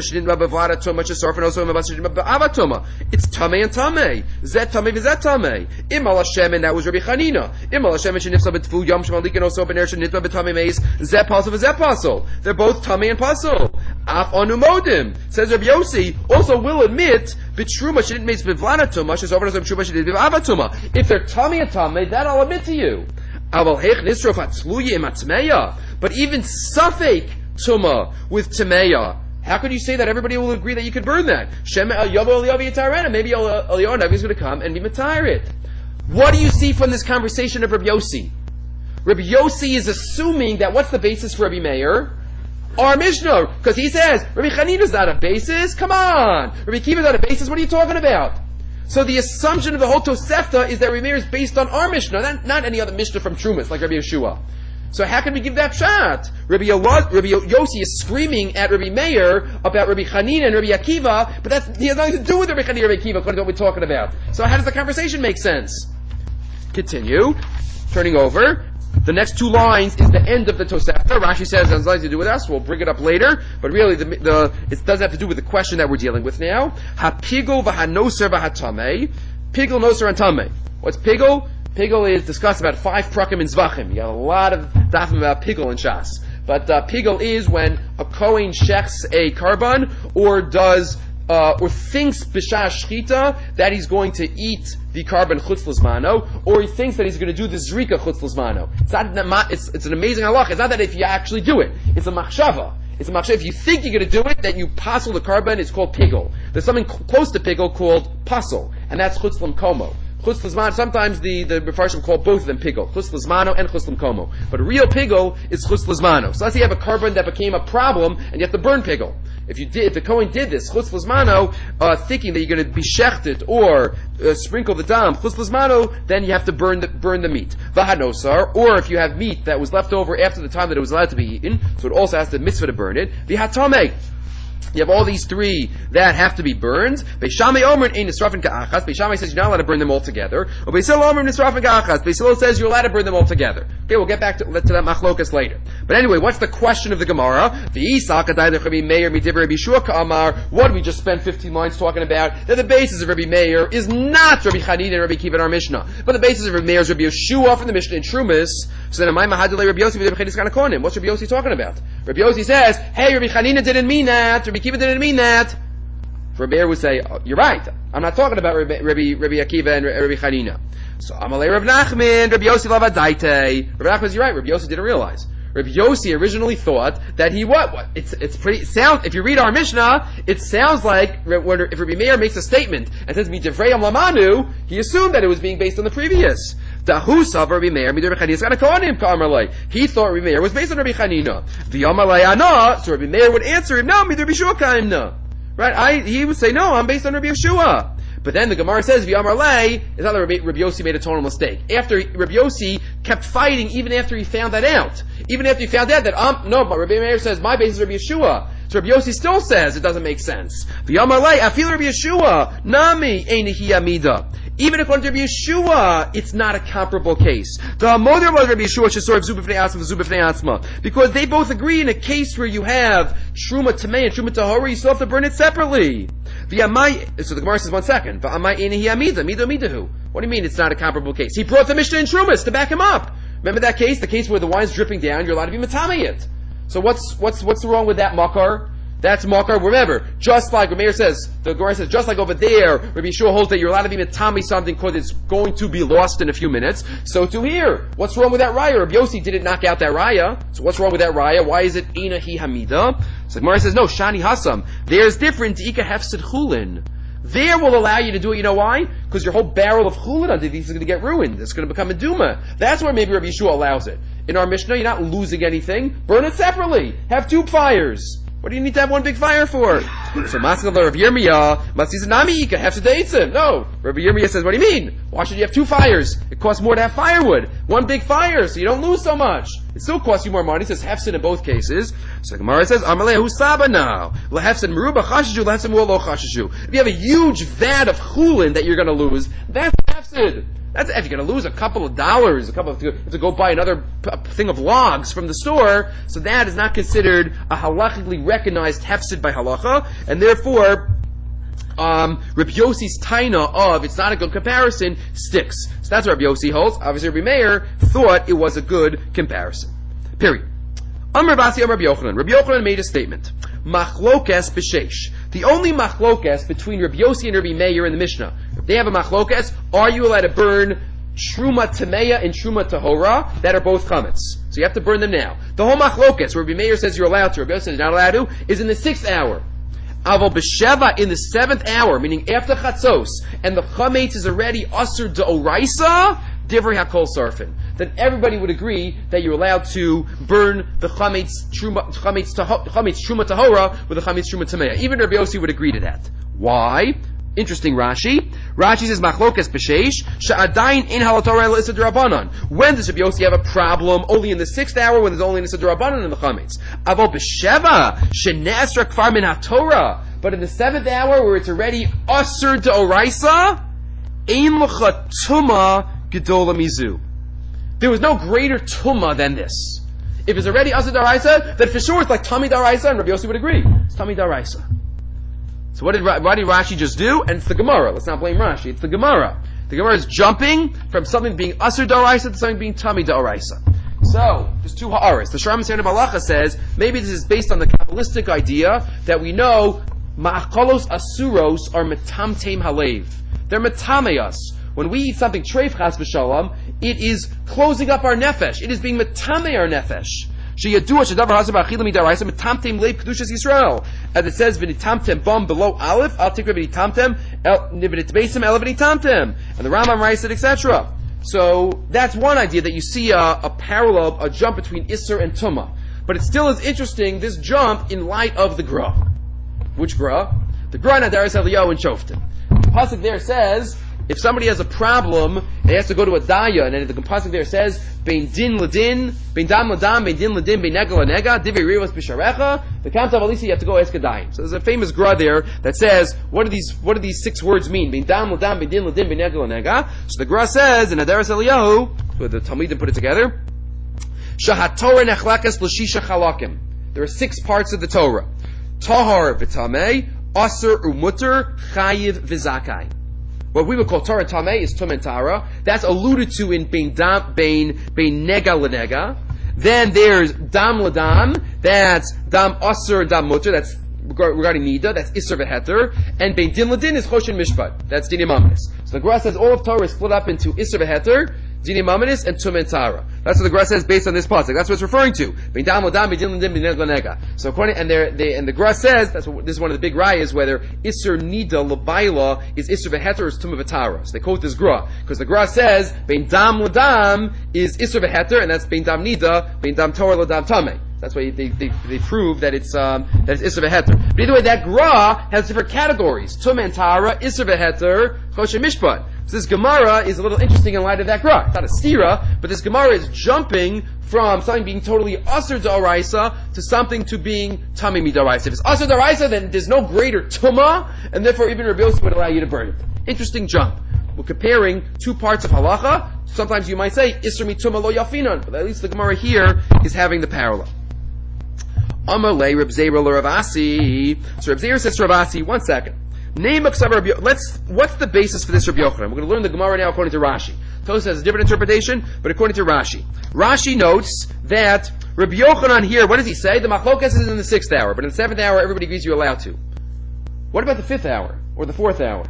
Tameh and Tameh. Zet Tameh v'Zet Tameh. Imal Hashem, and that was Rabbi Chanina. Imal Hashem and Shenifsa b'Tfu Yom Shemalik and also Bener Shenitva b'Tameh Meis. Zet Pasol v'Zet Pasol. They're both Tameh and Pasol. Af Anu Modim. Says Rabbi Yossi, also will admit b'Truma Shenit Meis b'Vlana Tuma Shes over Truma Shenit b'Ava Tuma. If they're Tameh and Tameh, that I'll admit to you. But even Safek Tuma with Tameya, how could you say that everybody will agree that you could burn that? Maybe Eliyahu is going to come and be Matarit. What do you see from this conversation of Rabbi Yossi? Rabbi Yossi is assuming that what's the basis for Rabbi Meir? Our Mishnah. Because he says, Rabbi Chanina is not a basis. Come on. Rabbi Kiva is not a basis. What are you talking about? So the assumption of the whole Tosefta is that Rabbi Meir is based on our Mishnah, not, not any other Mishnah from Trumas, like Rabbi Yeshua. So how can we give that shot? Rabbi, Yolad, Rabbi Yossi is screaming at Rabbi Meir about Rabbi Chanina and Rabbi Akiva, but that's, he has nothing to do with Rabbi Chanina and Rabbi Akiva, according to what we're talking about. So how does the conversation make sense? Continue. Turning over. The next two lines is the end of the Tosefta. Rashi says it has nothing to do with us. We'll bring it up later. But really, the, the, it doesn't have to do with the question that we're dealing with now. Ha-pigel v'ha-noser v'ha-tameh. Pigel, noser, and tameh. What's pigel? Pigel is discussed about five prakim in Zvachim. You got a lot of dafim about pigel in Shas. But uh, pigel is when a Kohen shechs a karban or does Uh, or thinks b'shah shchita that he's going to eat the carbon chutz l'zmano, or he thinks that he's going to do the zrika chutz l'zmano. It's not, it's, it's an amazing halach. It's not that if you actually do it. It's a machshava. It's a machshava. If you think you're going to do it, then you passel the carbon. It's called pigel. There's something cl- close to pigel called pasel, and that's chutz l'mkomo. Chutz l'zman, sometimes the, the Mefarshim call both of them pigol. Chutz l'zmano and chutz l'mkomo. But a real pigol is chutz l'zmano. So let's say you have a carbon that became a problem and you have to burn pigol. If you did, if the Kohen did this, chutz l'zmano, uh, thinking that you're going to be shechted or uh, sprinkle the dam, chutz l'zmano, then you have to burn the, burn the meat. V'hanosar, or if you have meat that was left over after the time that it was allowed to be eaten, so it also has the mitzvah to burn it. V'hatame, you have all these three that have to be burned. Beishamai Omer ein nisrafin ka'achas. Beishamai says you're not allowed to burn them all together. Or Beisil Omer nisrafin ka'achas. Beisil says you're allowed to burn them all together. Okay, we'll get back to, to that machlokas later. But anyway, what's the question of the Gemara? What did we just spend fifteen lines talking about? That the basis of Rabbi Meir is not Rabbi Chanina and Rabbi Kiva in our Mishnah, but the basis of Rabbi Meir is Rabbi Yeshua from the Mishnah in Trumas. So then, Rabbi Yossi, what's Rabbi Yossi talking about? Rabbi Yossi says, "Hey, Rabbi Chanina didn't mean that. Rabbi Kiva didn't mean that." Rabbi Meir would say, oh, "You're right. I'm not talking about Rabbi, Rabbi, Rabbi Akiva and Rabbi Chanina." So Amalei Rav Nachman, Rabbi Yossi lavadaite. Rabbi Nachman, you're right. Rabbi Yossi didn't realize. Rabbi Yossi originally thought that he what? What? It's it's pretty. It sounds. If you read our Mishnah, it sounds like when if Rabbi Meir makes a statement and says "Midivrei Lamanu," he assumed that it was being based on the previous. Dahusa Rabbi Meir Midir Rabbi Chanina Ka'anim Ka'amalei. He thought Rabbi Meir was based on Rabbi Chanina. V'Yamalei Ana. So Rabbi Meir would answer him, "No, Midir Rabbi Yeshua Ka'imna." Right? I he would say, "No, I'm based on Rabbi Yeshua." But then the Gemara says, V'Yamalei, it's not that Rabbi, Rabbi Yossi made a total mistake. After Rabbi Yossi kept fighting, even after he found that out. Even after he found out that, um, no, but Rabbi Meir says, my basis is Rabbi Yeshua. So Rabbi Yossi still says it doesn't make sense. V'Yamalei, I feel Rabbi Yeshua, Nami, Einihi Amida. Even according to Rabbi Yeshua, it's not a comparable case. Because they both agree in a case where you have Truma Tamei and Truma Tahora, you still have to burn it separately. So the Gemara says, one second. What do you mean it's not a comparable case? He brought the Mishnah in Trumas to back him up. Remember that case? The case where the wine's dripping down, you're allowed to be matame it. So what's, what's, what's wrong with that makar? That's makar. Remember, just like Rabbi Meir says, the Gemara says, just like over there, Rabbi Yeshua holds that you're allowed to be matami something because it's going to be lost in a few minutes. So to here, what's wrong with that raya? Rabbi Yossi didn't knock out that raya. So what's wrong with that raya? Why is it Eina hi hamida? So the Gemara says, no, shani hasam. There's different ika hefsid chulin. There will allow you to do it. You know why? Because your whole barrel of chulin under these is going to get ruined. It's going to become a duma. That's where maybe Rabbi Yeshua allows it. In our Mishnah, you're not losing anything. Burn it separately. Have two fires. What do you need to have one big fire for? So Maskal Rav Yirmiyah, Masizanami Ika, have to deitzim. No. Rabbi Yirmiyah says, what do you mean? Why should you have two fires? It costs more to have firewood. One big fire, so you don't lose so much. It still costs you more money. It says hefsin in both cases. So the Gemara says, Amalei Husaba now. Lehefsin Meruba Chashishu, Lehefsin Mulo Chashishu. If you have a huge vat of chulin that you're going to lose, that's hefsid. That's if you're going to lose a couple of dollars, a couple of, to, to go buy another p- thing of logs from the store. So that is not considered a halachically recognized hefsid by halacha, and therefore, um, Rabbi Yossi's taina of it's not a good comparison sticks. So that's what Rabbi Yossi holds. Obviously, Rabbi Meir thought it was a good comparison. Period. Amar Basi Amar Rabbi Yochanan. Rabbi Yochanan made a statement. Machlokes b'sheish. The only machlokes between Rabbi Yossi and Rabbi Meir in the Mishnah. If they have a machlokes, are you allowed to burn Truma Tameya and Truma Tahora that are both chametz? So you have to burn them now. The whole machlokes, where Rabbi Meir says you're allowed to, Rabbi Yossi says you're not allowed to, is in the sixth hour. Aval b'sheva, in the seventh hour, meaning after chatzos, and the chametz is already usher d'oraisa, divrei hakol sarfin. Then everybody would agree that you're allowed to burn the chametz truma chametz chametz truma tahora with the chametz truma tameya. Even Rabbi Yossi would agree to that. Why? Interesting Rashi. Rashi says machlokes b'sheish she'adayin in halatorah l'issa d'Rabbanan. When does Rabbi Yossi have a problem? Only in the sixth hour when there's only an issa d'Rabbanan in the chametz. Avol b'sheva she'nesra kfar min haTorah. But in the seventh hour where it's already usher d'oraisa, ein l'cha tuma gedola mizu. There was no greater tumma than this. If it's already Asad Daraisa, then for sure it's like Tami Daraisa, and Rabbi Yossi would agree. It's Tami Daraisa. So what did, what did Rashi just do? And it's the Gemara. Let's not blame Rashi. It's the Gemara. The Gemara is jumping from something being Asad Daraisa to something being Tami Daraisa. So, there's two ha'aris. The Shram Seder Malacha says, maybe this is based on the Kabbalistic idea that we know Ma'acholos Asuros are Metamteim Halev. They're Metameus. When we eat something treif chas v'shalom, it is closing up our nefesh. It is being metame our nefesh. Sheyadua shedavar haser ba'achila midaraisa mitamtem leib kedushas Yisrael. As it says, v'nitamtem bum below aleph, al tikra v'nitamtem, v'nitbesim el v'nitamtem. And the Rambam writes it, et cetera. So that's one idea, that you see a, a parallel, a jump between Isser and Tumah. But it still is interesting, this jump, in light of the Gra. Which Gra? The Gra in Adaris Eliyahu and Shoftim. The pasuk there says, if somebody has a problem, he has to go to a daya, and then the pasuk there says, Bein din ladin, bein dam ladam, bein din ladin, bein nega lanega, divi rivas b'sharecha, the kamtav alisi, you have to go ask a dayim. So there's a famous gra there that says, what do these, what do these six words mean? Bein dam ladam, bein din ladin, bein nega lanega. So the gra says, in Adaris Eliyahu, where the Talmidim put it together, Shahat Torah nechlakas l'shisha chalakim. There are six parts of the Torah. Tahar v'tamei, Aser umuter, chayiv v'zakai. What we would call Torah Tameh is Tum and Tara. That's alluded to in Bein Dam, Bein, Bein Nega Lenega. Then there's Dam Ladam. That's Dam Aser, Dam Muter. That's regarding Nida. That's Isser V'Heter. And Bein Din Ladin is Choshen Mishpat. That's Dinim Amanis. So the Gra says all of Torah is split up into Isser V'Heter, Dinim Amanis, and Tum and Tara. That's what the Gra says based on this pasuk. That's what it's referring to. Bein Dam Ladam, Bein Din Ladin, Bein Nega Lenega. So according, and there, they, and the Gra says, that's what, this is one of the big rayas, whether Isser Nida Labaila is Isser V'Heter or is Tum V'Tara. So they quote this Gra. Because the Gra says, Bein Dam Ladam is Isser V'Heter, and that's Bein Dam Nida, Bein Dam Torah Ladam Tameh. That's why they, they, they prove that it's, um, that it's Isser V'Heter. But either way, that Gra has different categories. Tum and Tara, Isser V'Heter, Choshen Mishpat. So this Gemara is a little interesting in light of that Gra. It's not a stira, but this Gemara is jumping from something being totally Asr D'Oraisa to something to being Tamei Mid'Oraisa. If it's Asr D'Oraisa, then there's no greater Tumah, and therefore even Rabbi Yosef would allow you to burn it. Interesting jump. We're comparing two parts of halacha. Sometimes you might say, Isr mi Tumah lo yafinan, but at least the Gemara here is having the parallel. Amalei Reb Zera Rav Asi. So Reb Zera says to Rav Asi, one second. Name of Rabbi Yochanan. Let's. What's the basis for this Rabbi Yochanan? We're going to learn the Gemara now according to Rashi. Tosafos has a different interpretation, but according to Rashi, Rashi notes that Rabbi Yochanan here. What does he say? The machlokas is in the sixth hour, but in the seventh hour, everybody agrees you're allowed to. What about the fifth hour or the fourth hour?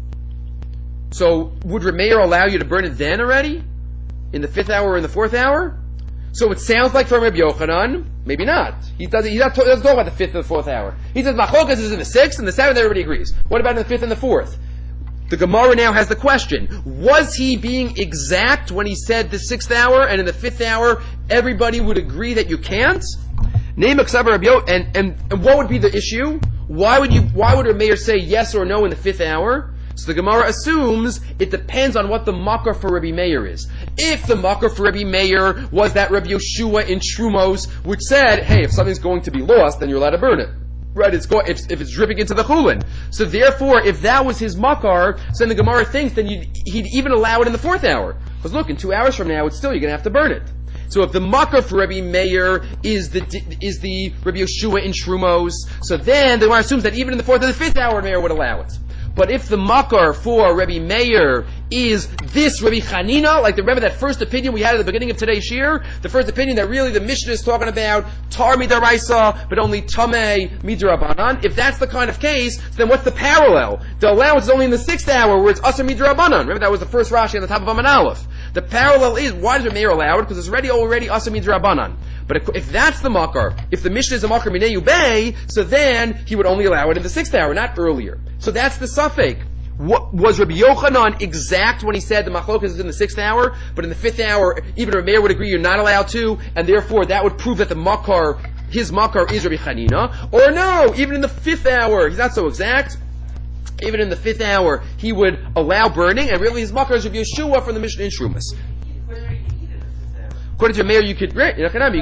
So would Rameir allow you to burn it then already, in the fifth hour or in the fourth hour? So it sounds like from Rabbi Yochanan, maybe not. He doesn't, he doesn't talk about the fifth or the fourth hour. He says machlokas is in the sixth, and the seventh everybody agrees. What about in the fifth and the fourth? The Gemara now has the question, was he being exact when he said the sixth hour, and in the fifth hour everybody would agree that you can't? Name Aksav Rabbi Yochanan, and, and, and what would be the issue? Why would you, why would a mayor say yes or no in the fifth hour? So the Gemara assumes it depends on what the makar for Rabbi Meir is. If the makar for Rabbi Meir was that Rabbi Yeshua in Trumos, which said, hey, if something's going to be lost, then you're allowed to burn it. Right? It's go- if, if it's dripping into the chulin. So therefore, if that was his makar, so then the Gemara thinks then you'd, he'd even allow it in the fourth hour. Because look, in two hours from now, it's still, you're going to have to burn it. So if the makar for Rabbi Meir is the is the Rabbi Yeshua in Trumos, so then the Gemara assumes that even in the fourth or the fifth hour, Meir would allow it. But if the makar for Rabbi Meir is this Rabbi Chanina, like the, remember that first opinion we had at the beginning of today's shir, the first opinion that really the Mishnah is talking about tar midaraisa, but only tamei midrabanan. If that's the kind of case, then what's the parallel? The allowance is only in the sixth hour where it's asr midrabanan. Remember that was the first Rashi on the top of Aman Aleph. The parallel is, why does Rabbi Meir allow it? Because it's already already asr midrabanan. But if, if that's the makar, if the Mishnah is a makar minei ubei, so then he would only allow it in the sixth hour, not earlier. So that's the suffix. What, was Rabbi Yochanan exact when he said the machlokas is in the sixth hour, but in the fifth hour, even Rabbi Meir would agree you're not allowed to, and therefore that would prove that the makar, his makar is Rabbi Chanina? Or no, even in the fifth hour, he's not so exact. Even in the fifth hour, he would allow burning, and really his makar is Rabbi Yeshua from the Mishnah in Shrumas. According to Meir, you could, right,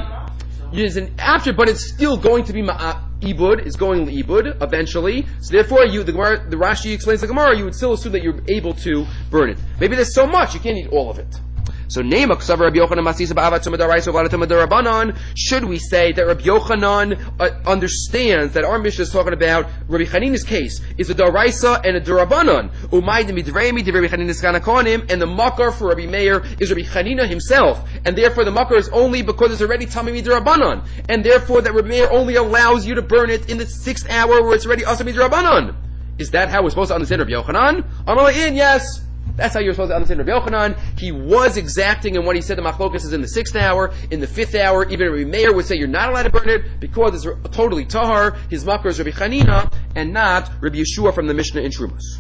use an after, but it's still going to be ma'ibud, is going li'ibud, eventually. So therefore, you, the Gemara, the Rashi explains the Gemara, you would still assume that you're able to burn it. Maybe there's so much, you can't eat all of it. So, name Aksav Rabbi Yochanan Masisa Ba'avat Tumadaraisa V'Lada Tumadarabanan. Should we say that Rabbi Yochanan uh, understands that our Mishnah is talking about Rabbi Chanina's case is a Daraisa and a Darabanan? Umay Demidraimi Rabbi Chanina's Kanakonim, and the makar for Rabbi Meir is Rabbi Chanina himself, and therefore the makar is only because it's already Tamei Midrabanan, and therefore that Rabbi Meir only allows you to burn it in the sixth hour where it's already Asar Midrabanan. Is that how we're supposed to understand Rabbi Yochanan? Amalayin, yes. That's how you're supposed to understand Rabbi Yochanan. He was exacting in what he said the machlokas is in the sixth hour, in the fifth hour. Even Rabbi Meir would say you're not allowed to burn it because it's totally tahar. His makar is Rabbi Chanina and not Rabbi Yeshua from the Mishnah in Trumos.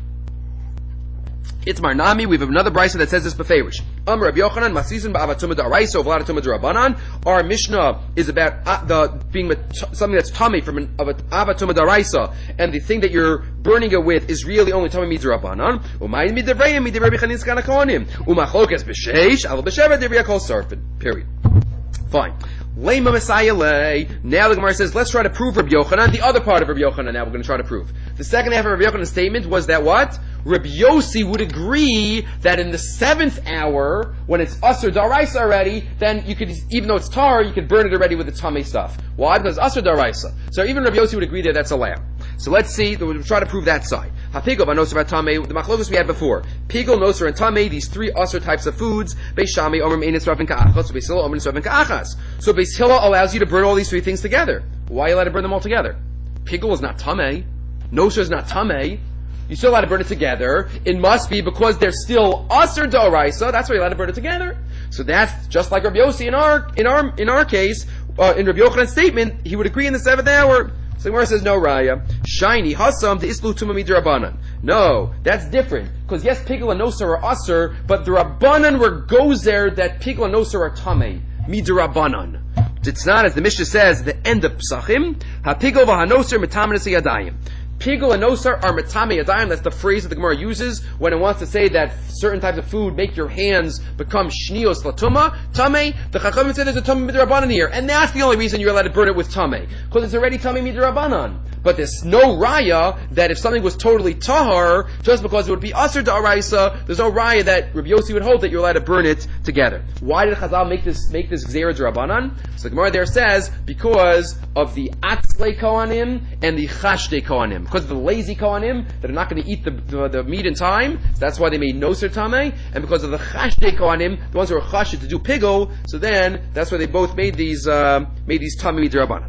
It's Marnami. We have another brisa that says this beferish. Um, Rabbi Yochanan, Masizin ba'avatuma da'araisa of l'adatuma d'Rabbanan. Our Mishnah is about uh, the being something that's tummy from an of avatuma da'araisa, and the thing that you're burning it with is really only tummy midrabanan. Umayim midavrayim midavrei chanis kana kohanim. Umachlokas b'sheish al b'sheva divrei kol sarfin. Period. Fine. Lema Messiah lay. Now the Gemara says, let's try to prove Rabbi Yochanan. The other part of Rabbi Yochanan now we're going to try to prove. The second half of Rabbi Yochanan's statement was that what? Rabbi Yossi would agree that in the seventh hour, when it's Asr Daraisa already, then you could, even though it's tar, you could burn it already with the Tameh stuff. Why? Because it's Asr Daraisa. So even Rabbi Yossi would agree that that's allowed. So let's see, we'll try to prove that side. HaPigel v'Nosar v'Tameh, the machlokas we had before. Pigel, Nosar, and Tameh, these three Asr types of foods. Beis Shammai, Omer, Me'enis, Rav, and Ka'achas. So Beis Hillel, Omer, Rav, and Ka'achas. So Beis Hillel allows you to burn all these three things together. Why are you allowed to burn them all together? Pigel is not Tameh. Nosar is not Tameh. You still allowed to burn it together. It must be because they're still Asr D'Oraisa. That's why you're allowed to burn it together. So that's just like Rabbi Yossi in our in our in our case. Uh, in Rabbi Yochanan's statement, he would agree in the seventh hour. So the Gemara says no raya. Shiny hasam the islu tuma midrabanan. No, that's different. Because yes, pigel and nosar are Asr, but the rabbanan were gozer that pigel and nosar are tamei midrabanan. It's not as the Mishnah says. The end of Psachim hapigel v'hanosar mitamanis yadayim. Pigel and nosar are metame yadayim. That's the phrase that the Gemara uses when it wants to say that certain types of food make your hands become shnios latuma, tame. The Chachamim said there's a tame midrabanan here, and that's the only reason you're allowed to burn it with tame, because it's already tame midrabanan. But there's no raya that if something was totally tahar, just because it would be asr da'araisa, there's no raya that Rabbi Yossi would hold that you're allowed to burn it together. Why did Chazal make this make this gzeira d'Rabbanan? So the Gemara there says because of the atzlei kohanim and the chashdei kohanim, because of the lazy kohanim that are not going to eat the, the, the meat in time. So that's why they made noser tameh, and because of the chashdei kohanim, the ones who are chashed to do pigel. So then that's why they both made these uh, made these tameh d'Rabbanan.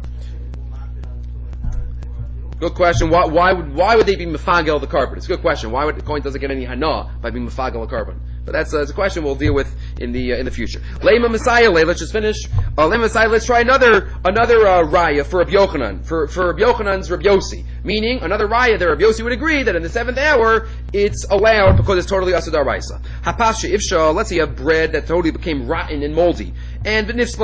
Good question. Why, why would why would they be mefagel the carbon? It's a good question. Why would the coin doesn't get any hana by being mefagel the carbon? But that's, uh, that's a question we'll deal with in the uh, in the future. Lema Messiah, let's just finish. Uh, Lema Messiah, let's try another another uh, raya for Rabbi Yochanan, for for Rabbi Yochanan's Rabbi Yossi. Meaning another raya that Rabbi Yossi would agree that in the seventh hour it's allowed because it's totally asad daraisa. Hapasha ifsha. Let's say a bread that totally became rotten and moldy, and it's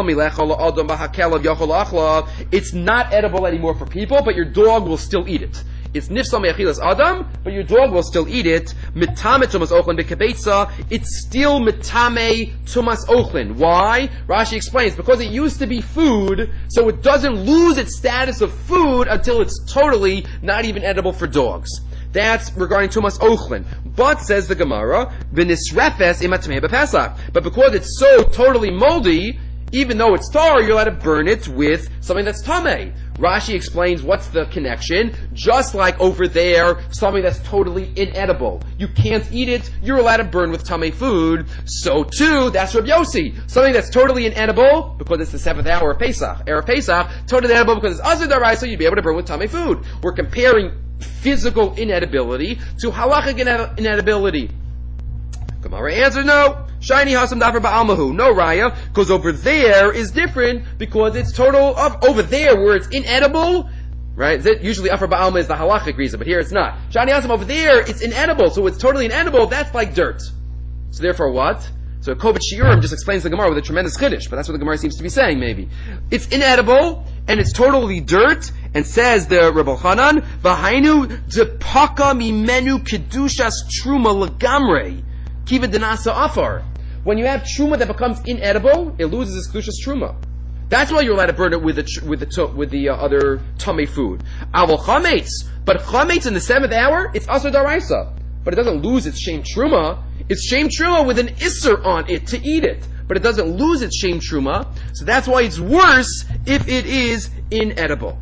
not edible anymore for people, but your dog will still eat it. It's nifsam me'achilas adam, but your dog will still eat it. Mitame tumas ochlin b'kebetza. It's still mitame tumas ochlin. Why? Rashi explains because it used to be food, so it doesn't lose its status of food until it's totally not even edible for dogs. That's regarding tumas ochlin. But says the Gemara, v'nisrefes imatameh b'pesach. But because it's so totally moldy, even though it's tar, you're allowed to burn it with something that's tameh. Rashi explains what's the connection. Just like over there, something that's totally inedible. You can't eat it, you're allowed to burn with tameh food. So too, that's Rabbi Yossi. Something that's totally inedible, because it's the seventh hour of Pesach, Erev Pesach, totally inedible because it's Asr Daraisa, you'd be able to burn with tameh food. We're comparing physical inedibility to halachic inedibility. Gemara answers no. Shiny hasam davar ba'almahu. No raya, because over there is different because it's total of over there where it's inedible, right? Usually afar ba'alma is the halachic reason, but here it's not. Shiny hasam over there it's inedible, so it's totally inedible. That's like dirt. So therefore, what? So Kovach Shiurim just explains the Gemara with a tremendous chiddush, but that's what the Gemara seems to be saying. Maybe it's inedible and it's totally dirt. And says the Rebbe Chanan, "V'hainu depaka mimenu kedushas truma legamrei." Kiva denasa afar. When you have truma that becomes inedible, it loses its kedushas truma. That's why you're allowed to burn it with the with the with the uh, other tummy food. Avol chametz, but chametz in the seventh hour, it's asur daraisa, but it doesn't lose its shem truma. It's shem truma with an isser on it to eat it, but it doesn't lose its shem truma. So that's why it's worse if it is inedible.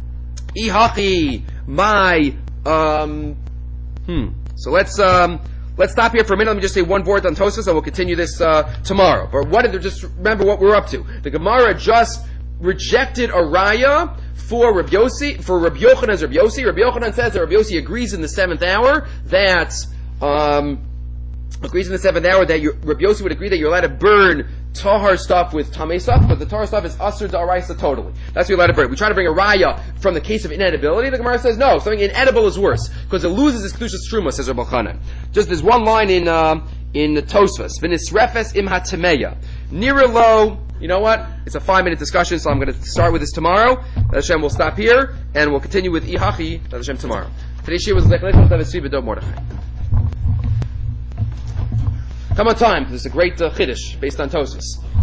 Ihachi, my um, hmm. So let's um. Let's stop here for a minute. Let me just say one word on Tosas, and we'll continue this uh, tomorrow. But what did just remember what we're up to? The Gemara just rejected a raya for Rabbi Yossi, for Rabbi Yochanan's Rabbi Yossi. Rabbi Yochanan says that Rabbi Yossi agrees in the seventh hour that um, agrees in the seventh hour that you, Rabbi Yossi would agree that you're allowed to burn tahar stuff with tamei stuff, but the tahar stuff is asur da'araisa totally. That's what you're allowed to burn. We try to bring a raya from the case of inedibility. The Gemara says no, something inedible is worse because it loses its kedushas truma, says Rabbi Chanan. Just there's one line in uh, in the Tosfos, v'nisrefes im hatameya. Nira lo, you know what? It's a five minute discussion, so I'm going to start with this tomorrow. That Hashem will stop here, and we'll continue with Ihachi, that Hashem tomorrow. Today's shir was Lechlech Tav Tzvi Mordechai. Come on time, because it's a great uh, chiddush based on Tosfos.